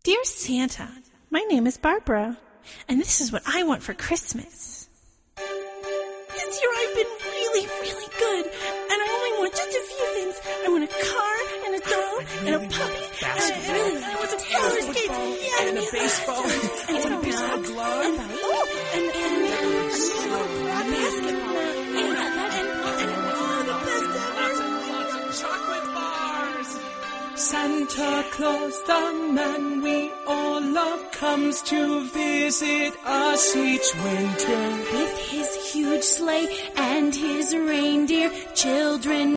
Dear Santa, my name is Barbara, and this is what I want for Christmas. This year I've been really, really good, and I only want just a few things. I want a car, and a doll, and a puppy, and I want some roller skates, and a baseball, and a baseball glove, and basketball, and the best ever. lots of chocolate bars. Santa Claus, the man we all love, comes to visit us each winter. With his huge sleigh and his reindeer, children